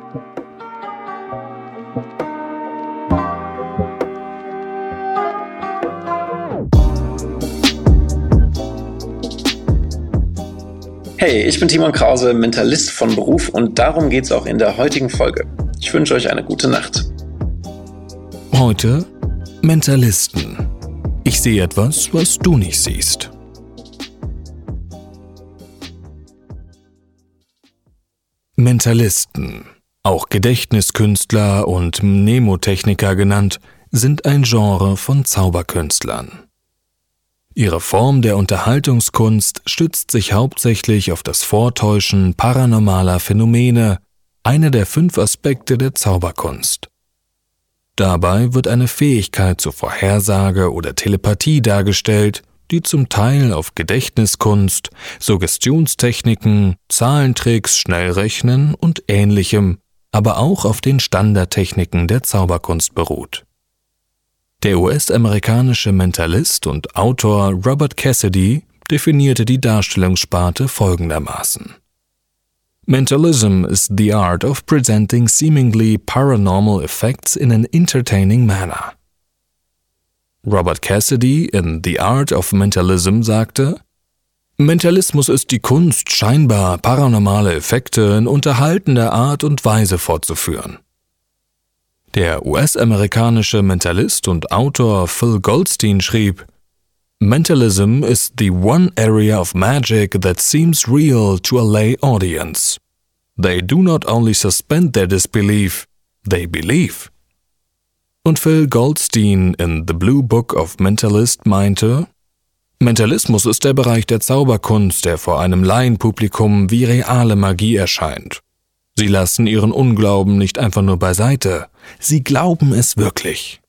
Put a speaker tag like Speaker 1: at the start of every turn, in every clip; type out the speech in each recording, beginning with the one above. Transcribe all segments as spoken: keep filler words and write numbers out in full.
Speaker 1: Hey, ich bin Timon Krause, Mentalist von Beruf und darum geht's auch in der heutigen Folge. Ich wünsche euch eine gute Nacht.
Speaker 2: Heute Mentalisten. Ich sehe etwas, was du nicht siehst. Mentalisten, auch Gedächtniskünstler und Mnemotechniker genannt, sind ein Genre von Zauberkünstlern. Ihre Form der Unterhaltungskunst stützt sich hauptsächlich auf das Vortäuschen paranormaler Phänomene, einer der fünf Aspekte der Zauberkunst. Dabei wird eine Fähigkeit zur Vorhersage oder Telepathie dargestellt, die zum Teil auf Gedächtniskunst, Suggestionstechniken, Zahlentricks, Schnellrechnen und Ähnlichem, aber auch auf den Standardtechniken der Zauberkunst beruht. Der U S-amerikanische Mentalist und Autor Robert Cassidy definierte die Darstellungssparte folgendermaßen: Mentalism is the art of presenting seemingly paranormal effects in an entertaining manner. Robert Cassidy in The Art of Mentalism sagte: Mentalismus ist die Kunst, scheinbar paranormale Effekte in unterhaltender Art und Weise fortzuführen. Der U S-amerikanische Mentalist und Autor Phil Goldstein schrieb: Mentalism is the one area of magic that seems real to a lay audience. They do not only suspend their disbelief, they believe. Und Phil Goldstein in The Blue Book of Mentalist meinte: Mentalismus ist der Bereich der Zauberkunst, der vor einem Laienpublikum wie reale Magie erscheint. Sie lassen ihren Unglauben nicht einfach nur beiseite, sie glauben es wirklich.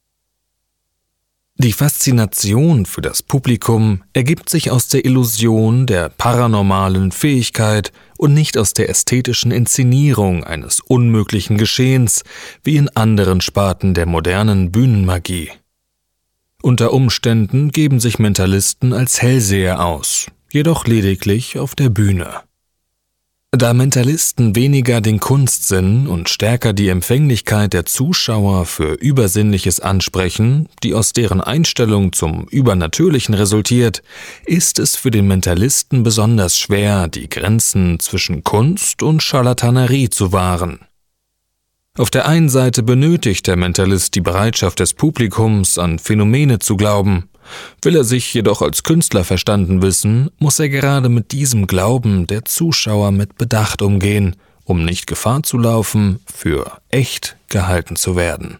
Speaker 2: Die Faszination für das Publikum ergibt sich aus der Illusion der paranormalen Fähigkeit und nicht aus der ästhetischen Inszenierung eines unmöglichen Geschehens, wie in anderen Sparten der modernen Bühnenmagie. Unter Umständen geben sich Mentalisten als Hellseher aus, jedoch lediglich auf der Bühne. Da Mentalisten weniger den Kunstsinn und stärker die Empfänglichkeit der Zuschauer für Übersinnliches ansprechen, die aus deren Einstellung zum Übernatürlichen resultiert, ist es für den Mentalisten besonders schwer, die Grenzen zwischen Kunst und Scharlatanerie zu wahren. Auf der einen Seite benötigt der Mentalist die Bereitschaft des Publikums, an Phänomene zu glauben. Will er sich jedoch als Künstler verstanden wissen, muss er gerade mit diesem Glauben der Zuschauer mit Bedacht umgehen, um nicht Gefahr zu laufen, für echt gehalten zu werden.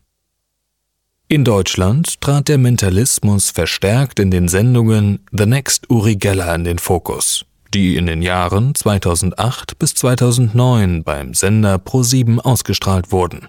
Speaker 2: In Deutschland trat der Mentalismus verstärkt in den Sendungen The Next Uri Geller in den Fokus, die in den Jahren zweitausendacht bis zweitausendneun beim Sender ProSieben ausgestrahlt wurden.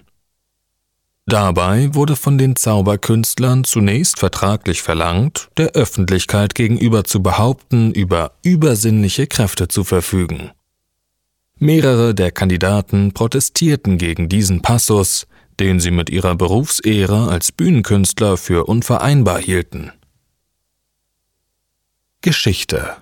Speaker 2: Dabei wurde von den Zauberkünstlern zunächst vertraglich verlangt, der Öffentlichkeit gegenüber zu behaupten, über übersinnliche Kräfte zu verfügen. Mehrere der Kandidaten protestierten gegen diesen Passus, den sie mit ihrer Berufsehre als Bühnenkünstler für unvereinbar hielten. Geschichte.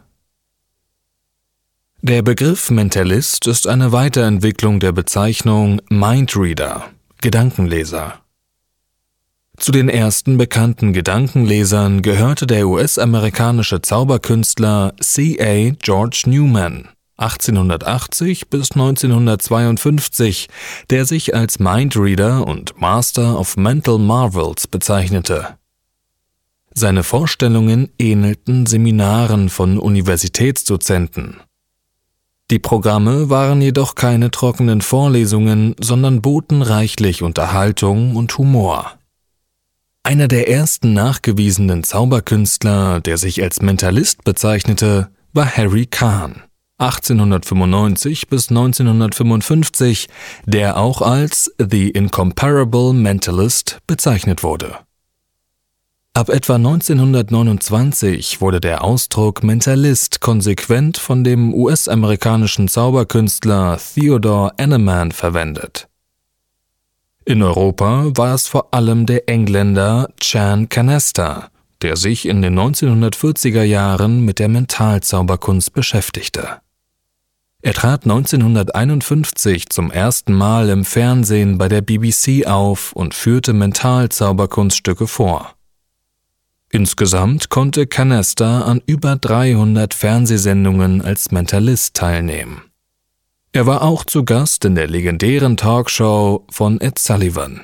Speaker 2: Der Begriff Mentalist ist eine Weiterentwicklung der Bezeichnung Mindreader, Gedankenleser. Zu den ersten bekannten Gedankenlesern gehörte der U S-amerikanische Zauberkünstler C A George Newman, achtzehnhundertachtzig bis neunzehnhundertzweiundfünfzig, der sich als Mindreader und Master of Mental Marvels bezeichnete. Seine Vorstellungen ähnelten Seminaren von Universitätsdozenten. Die Programme waren jedoch keine trockenen Vorlesungen, sondern boten reichlich Unterhaltung und Humor. Einer der ersten nachgewiesenen Zauberkünstler, der sich als Mentalist bezeichnete, war Harry Kahn, achtzehnhundertfünfundneunzig bis neunzehnhundertfünfundfünfzig, der auch als The Incomparable Mentalist bezeichnet wurde. Ab etwa neunzehnhundertneunundzwanzig wurde der Ausdruck Mentalist konsequent von dem U S-amerikanischen Zauberkünstler Theodore Anneman verwendet. In Europa war es vor allem der Engländer Chan Canesta, der sich in den neunzehnhundertvierziger Jahren mit der Mentalzauberkunst beschäftigte. Er trat neunzehnhunderteinundfünfzig zum ersten Mal im Fernsehen bei der B B C auf und führte Mentalzauberkunststücke vor. Insgesamt konnte Canesta an über dreihundert Fernsehsendungen als Mentalist teilnehmen. Er war auch zu Gast in der legendären Talkshow von Ed Sullivan.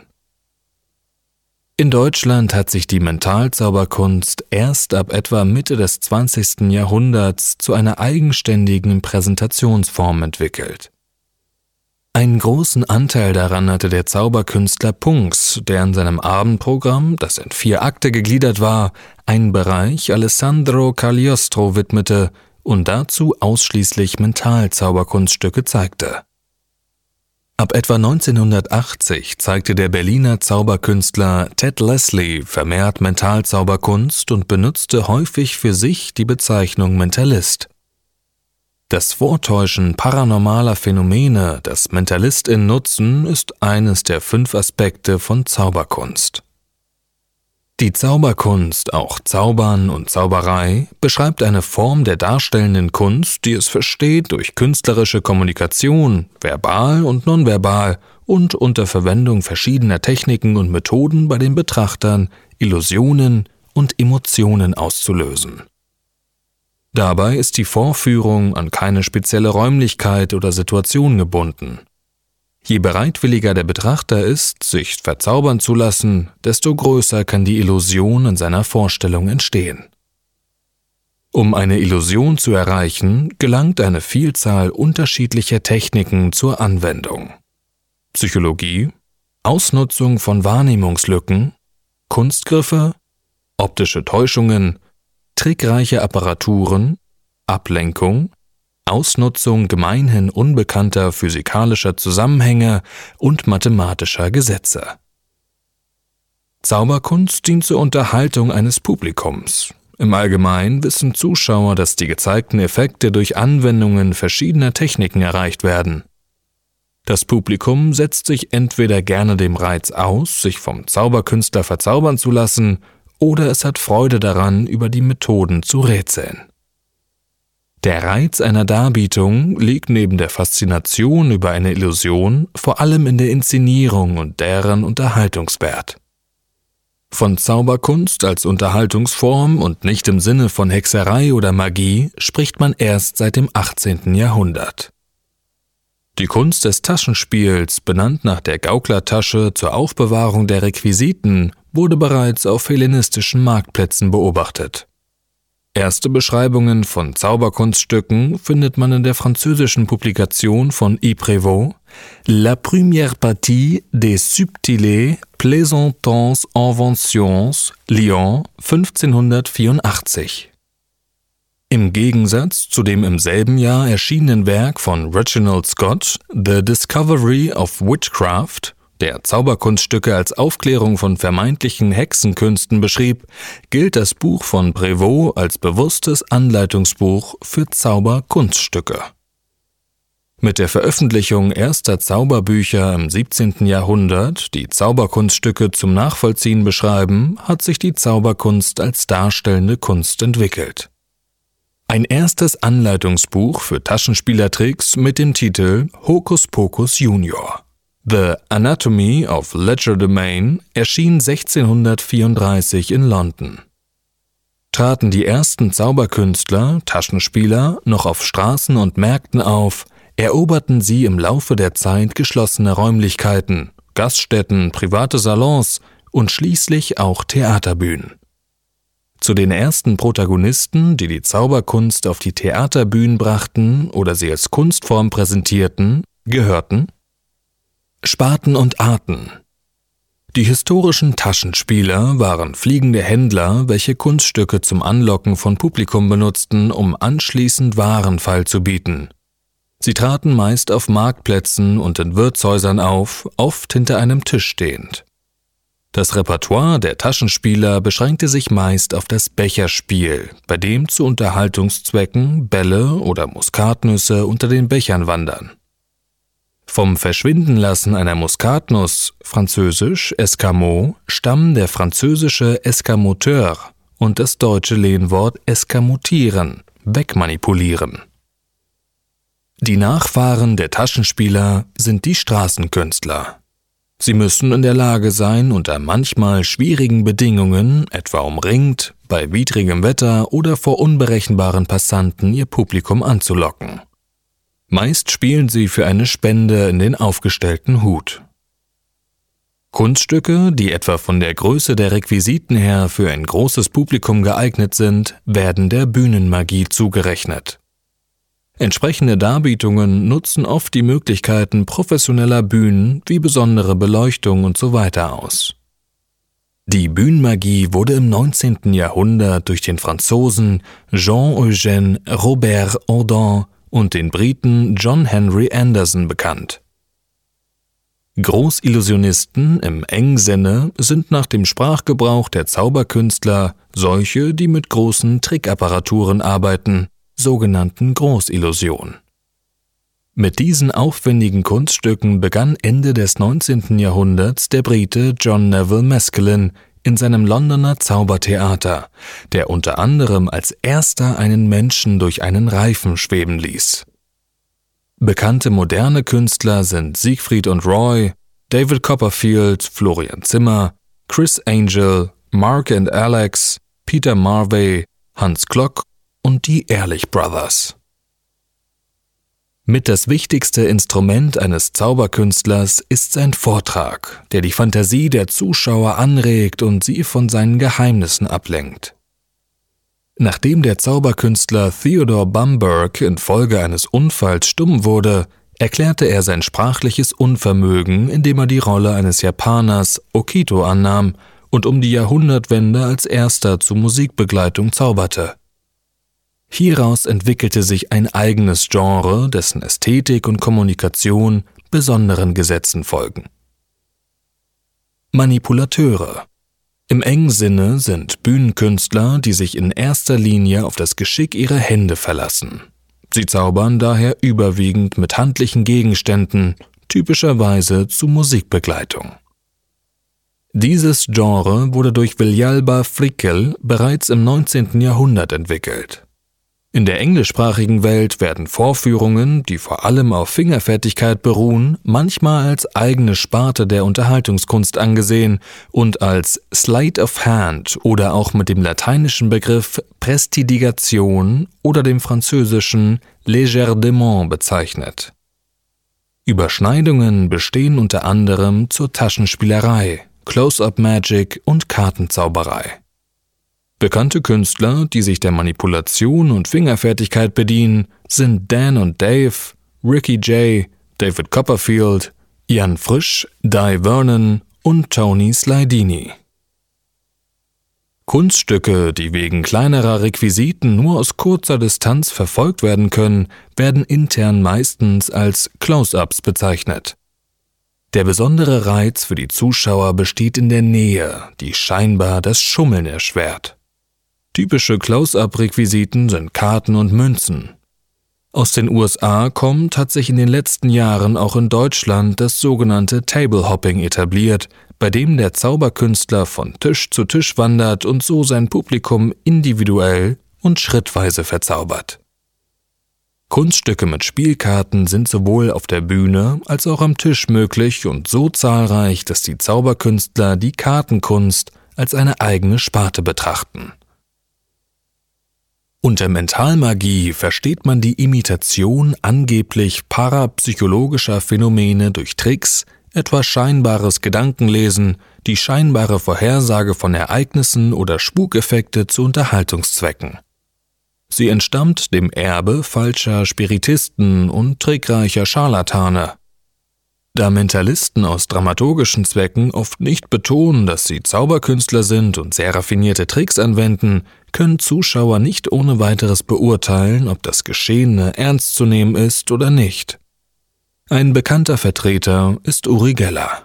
Speaker 2: In Deutschland hat sich die Mentalzauberkunst erst ab etwa Mitte des zwanzigsten Jahrhunderts zu einer eigenständigen Präsentationsform entwickelt. Einen großen Anteil daran hatte der Zauberkünstler Punks, der in seinem Abendprogramm, das in vier Akte gegliedert war, einen Bereich Alessandro Cagliostro widmete und dazu ausschließlich Mentalzauberkunststücke zeigte. Ab etwa neunzehnhundertachtzig zeigte der Berliner Zauberkünstler Ted Leslie vermehrt Mentalzauberkunst und benutzte häufig für sich die Bezeichnung Mentalist. Das Vortäuschen paranormaler Phänomene, das MentalistInnen nutzen, ist eines der fünf Aspekte von Zauberkunst. Die Zauberkunst, auch Zaubern und Zauberei, beschreibt eine Form der darstellenden Kunst, die es versteht, durch künstlerische Kommunikation, verbal und nonverbal und unter Verwendung verschiedener Techniken und Methoden bei den Betrachtern Illusionen und Emotionen auszulösen. Dabei ist die Vorführung an keine spezielle Räumlichkeit oder Situation gebunden. Je bereitwilliger der Betrachter ist, sich verzaubern zu lassen, desto größer kann die Illusion in seiner Vorstellung entstehen. Um eine Illusion zu erreichen, gelangt eine Vielzahl unterschiedlicher Techniken zur Anwendung. Psychologie, Ausnutzung von Wahrnehmungslücken, Kunstgriffe, optische Täuschungen, trickreiche Apparaturen, Ablenkung, Ausnutzung gemeinhin unbekannter physikalischer Zusammenhänge und mathematischer Gesetze. Zauberkunst dient zur Unterhaltung eines Publikums. Im Allgemeinen wissen Zuschauer, dass die gezeigten Effekte durch Anwendungen verschiedener Techniken erreicht werden. Das Publikum setzt sich entweder gerne dem Reiz aus, sich vom Zauberkünstler verzaubern zu lassen, oder es hat Freude daran, über die Methoden zu rätseln. Der Reiz einer Darbietung liegt neben der Faszination über eine Illusion vor allem in der Inszenierung und deren Unterhaltungswert. Von Zauberkunst als Unterhaltungsform und nicht im Sinne von Hexerei oder Magie spricht man erst seit dem achtzehnten Jahrhundert. Die Kunst des Taschenspiels, benannt nach der Gauklertasche zur Aufbewahrung der Requisiten, wurde bereits auf hellenistischen Marktplätzen beobachtet. Erste Beschreibungen von Zauberkunststücken findet man in der französischen Publikation von Yves Prévost, La première partie des subtiles plaisantantes inventions, Lyon, fünfzehnhundertvierundachtzig. Im Gegensatz zu dem im selben Jahr erschienenen Werk von Reginald Scott, The Discovery of Witchcraft, der Zauberkunststücke als Aufklärung von vermeintlichen Hexenkünsten beschrieb, gilt das Buch von Prévost als bewusstes Anleitungsbuch für Zauberkunststücke. Mit der Veröffentlichung erster Zauberbücher im siebzehnten Jahrhundert, die Zauberkunststücke zum Nachvollziehen beschreiben, hat sich die Zauberkunst als darstellende Kunst entwickelt. Ein erstes Anleitungsbuch für Taschenspielertricks mit dem Titel Hokus Pokus Junior. The Anatomy of Legerdemain erschien sechzehnhundertvierunddreißig in London. Traten die ersten Zauberkünstler, Taschenspieler, noch auf Straßen und Märkten auf, eroberten sie im Laufe der Zeit geschlossene Räumlichkeiten, Gaststätten, private Salons und schließlich auch Theaterbühnen. Zu den ersten Protagonisten, die die Zauberkunst auf die Theaterbühnen brachten oder sie als Kunstform präsentierten, gehörten Spaten und Arten. Die historischen Taschenspieler waren fliegende Händler, welche Kunststücke zum Anlocken von Publikum benutzten, um anschließend Warenfall zu bieten. Sie traten meist auf Marktplätzen und in Wirtshäusern auf, oft hinter einem Tisch stehend. Das Repertoire der Taschenspieler beschränkte sich meist auf das Becherspiel, bei dem zu Unterhaltungszwecken Bälle oder Muskatnüsse unter den Bechern wandern. Vom Verschwindenlassen einer Muskatnuss, französisch Escamout, stammen der französische Escamoteur und das deutsche Lehnwort escamotieren, wegmanipulieren. Die Nachfahren der Taschenspieler sind die Straßenkünstler. Sie müssen in der Lage sein, unter manchmal schwierigen Bedingungen, etwa umringt, bei widrigem Wetter oder vor unberechenbaren Passanten, ihr Publikum anzulocken. Meist spielen sie für eine Spende in den aufgestellten Hut. Kunststücke, die etwa von der Größe der Requisiten her für ein großes Publikum geeignet sind, werden der Bühnenmagie zugerechnet. Entsprechende Darbietungen nutzen oft die Möglichkeiten professioneller Bühnen wie besondere Beleuchtung und so weiter aus. Die Bühnenmagie wurde im neunzehnten Jahrhundert durch den Franzosen Jean-Eugène Robert Houdin und den Briten John Henry Anderson bekannt. Großillusionisten im engen Sinne sind nach dem Sprachgebrauch der Zauberkünstler solche, die mit großen Trickapparaturen arbeiten, sogenannten Großillusion. Mit diesen aufwendigen Kunststücken begann Ende des neunzehnten Jahrhunderts der Brite John Neville Maskelyne in seinem Londoner Zaubertheater, der unter anderem als erster einen Menschen durch einen Reifen schweben ließ. Bekannte moderne Künstler sind Siegfried und Roy, David Copperfield, Florian Zimmer, Chris Angel, Mark and Alex, Peter Marvey, Hans Klock und die Ehrlich Brothers. Mit das wichtigste Instrument eines Zauberkünstlers ist sein Vortrag, der die Fantasie der Zuschauer anregt und sie von seinen Geheimnissen ablenkt. Nachdem der Zauberkünstler Theodore Bamberg infolge eines Unfalls stumm wurde, erklärte er sein sprachliches Unvermögen, indem er die Rolle eines Japaners Okito annahm und um die Jahrhundertwende als erster zur Musikbegleitung zauberte. Hieraus entwickelte sich ein eigenes Genre, dessen Ästhetik und Kommunikation besonderen Gesetzen folgen. Manipulateure. Im engen Sinne sind Bühnenkünstler, die sich in erster Linie auf das Geschick ihrer Hände verlassen. Sie zaubern daher überwiegend mit handlichen Gegenständen, typischerweise zur Musikbegleitung. Dieses Genre wurde durch Villalba Frickel bereits im neunzehnten Jahrhundert entwickelt. In der englischsprachigen Welt werden Vorführungen, die vor allem auf Fingerfertigkeit beruhen, manchmal als eigene Sparte der Unterhaltungskunst angesehen und als Sleight of Hand oder auch mit dem lateinischen Begriff Prestidigation oder dem französischen Légerdement bezeichnet. Überschneidungen bestehen unter anderem zur Taschenspielerei, Close-up-Magic und Kartenzauberei. Bekannte Künstler, die sich der Manipulation und Fingerfertigkeit bedienen, sind Dan und Dave, Ricky Jay, David Copperfield, Jan Frisch, Di Vernon und Tony Slidini. Kunststücke, die wegen kleinerer Requisiten nur aus kurzer Distanz verfolgt werden können, werden intern meistens als Close-ups bezeichnet. Der besondere Reiz für die Zuschauer besteht in der Nähe, die scheinbar das Schummeln erschwert. Typische Close-up-Requisiten sind Karten und Münzen. Aus den U S A kommt, hat sich in den letzten Jahren auch in Deutschland das sogenannte Table-Hopping etabliert, bei dem der Zauberkünstler von Tisch zu Tisch wandert und so sein Publikum individuell und schrittweise verzaubert. Kunststücke mit Spielkarten sind sowohl auf der Bühne als auch am Tisch möglich und so zahlreich, dass die Zauberkünstler die Kartenkunst als eine eigene Sparte betrachten. Unter Mentalmagie versteht man die Imitation angeblich parapsychologischer Phänomene durch Tricks, etwa scheinbares Gedankenlesen, die scheinbare Vorhersage von Ereignissen oder Spukeffekte zu Unterhaltungszwecken. Sie entstammt dem Erbe falscher Spiritisten und trickreicher Scharlatane. Da Mentalisten aus dramaturgischen Zwecken oft nicht betonen, dass sie Zauberkünstler sind und sehr raffinierte Tricks anwenden, können Zuschauer nicht ohne weiteres beurteilen, ob das Geschehene ernst zu nehmen ist oder nicht. Ein bekannter Vertreter ist Uri Geller.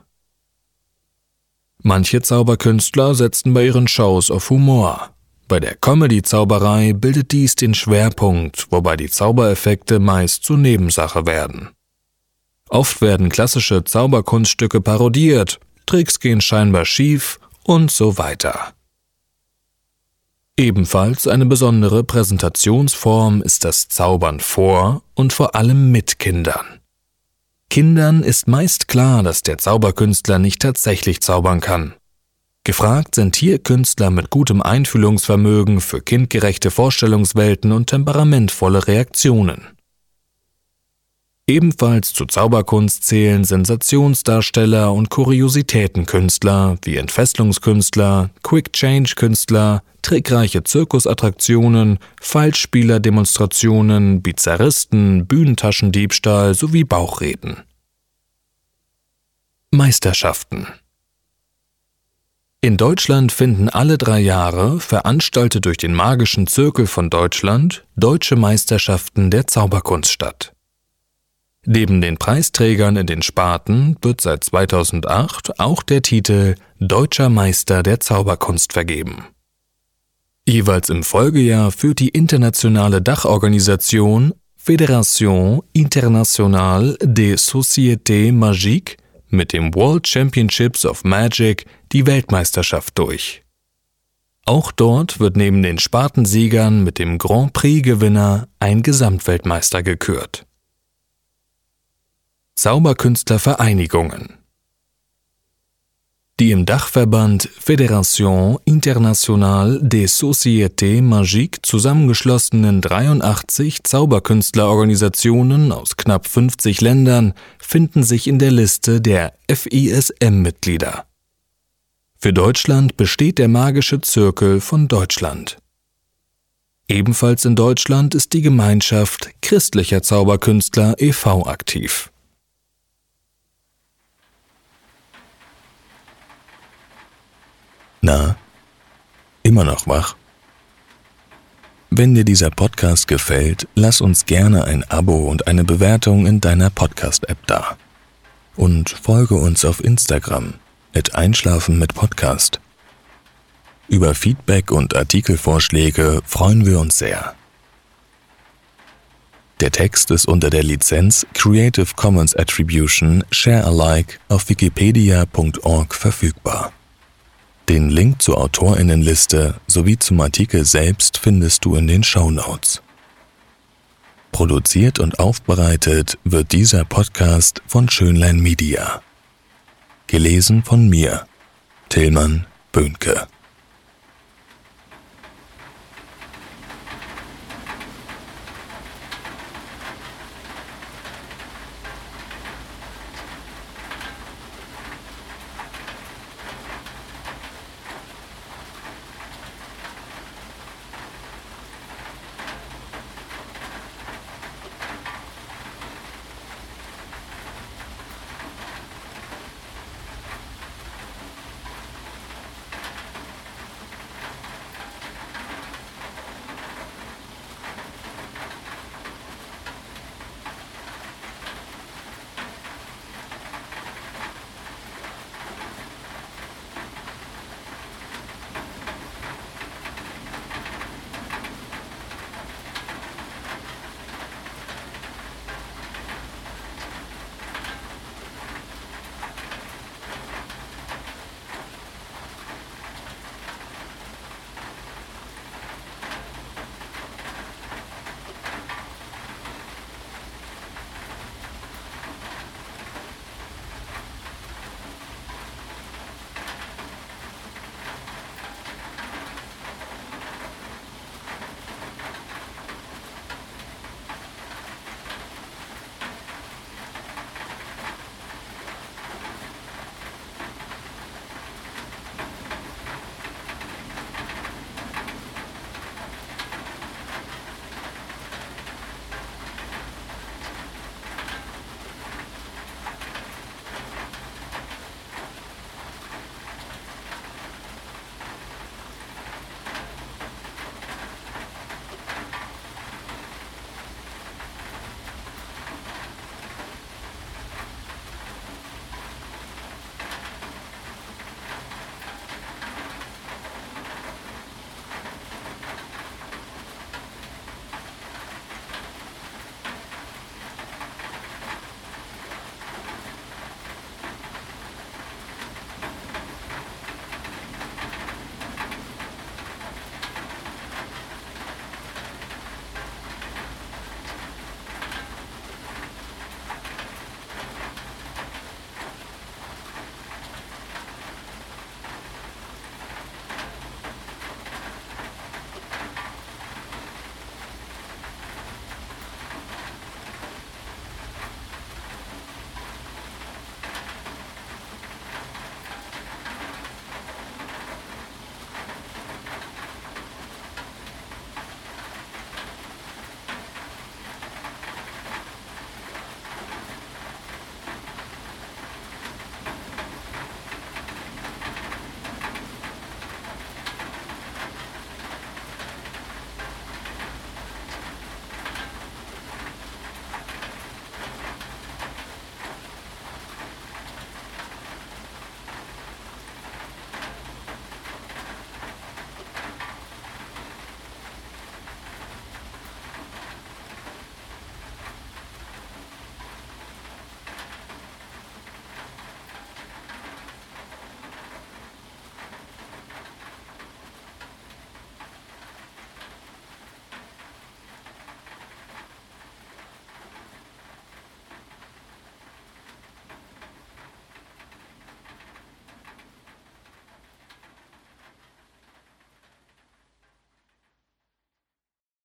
Speaker 2: Manche Zauberkünstler setzen bei ihren Shows auf Humor. Bei der Comedy-Zauberei bildet dies den Schwerpunkt, wobei die Zaubereffekte meist zur Nebensache werden. Oft werden klassische Zauberkunststücke parodiert, Tricks gehen scheinbar schief und so weiter. Ebenfalls eine besondere Präsentationsform ist das Zaubern vor und vor allem mit Kindern. Kindern ist meist klar, dass der Zauberkünstler nicht tatsächlich zaubern kann. Gefragt sind hier Künstler mit gutem Einfühlungsvermögen für kindgerechte Vorstellungswelten und temperamentvolle Reaktionen. Ebenfalls zu Zauberkunst zählen Sensationsdarsteller und Kuriositätenkünstler wie Entfesselungskünstler, Quick-Change-Künstler, trickreiche Zirkusattraktionen, Falschspieler-Demonstrationen, Bizarristen, Bühnentaschendiebstahl sowie Bauchreden. Meisterschaften. In Deutschland finden alle drei Jahre, veranstaltet durch den Magischen Zirkel von Deutschland, Deutsche Meisterschaften der Zauberkunst statt. Neben den Preisträgern in den Sparten wird seit zweitausendacht auch der Titel Deutscher Meister der Zauberkunst vergeben. Jeweils im Folgejahr führt die internationale Dachorganisation Fédération Internationale des Sociétés Magiques mit dem World Championships of Magic die Weltmeisterschaft durch. Auch dort wird neben den Spartensiegern mit dem Grand Prix-Gewinner ein Gesamtweltmeister gekürt. Zauberkünstlervereinigungen. Die im Dachverband Fédération Internationale des Sociétés Magiques zusammengeschlossenen dreiundachtzig Zauberkünstlerorganisationen aus knapp fünfzig Ländern finden sich in der Liste der F I S M-Mitglieder. Für Deutschland besteht der Magische Zirkel von Deutschland. Ebenfalls in Deutschland ist die Gemeinschaft Christlicher Zauberkünstler e V aktiv. Na, immer noch wach? Wenn dir dieser Podcast gefällt, lass uns gerne ein Abo und eine Bewertung in deiner Podcast-App da. Und folge uns auf Instagram at Einschlafen mit Podcast. Über Feedback und Artikelvorschläge freuen wir uns sehr. Der Text ist unter der Lizenz Creative Commons Attribution Share Alike auf wikipedia punkt org verfügbar. Den Link zur AutorInnenliste sowie zum Artikel selbst findest du in den Shownotes. Produziert und aufbereitet wird dieser Podcast von Schönlein Media. Gelesen von mir, Tillmann Böhnke.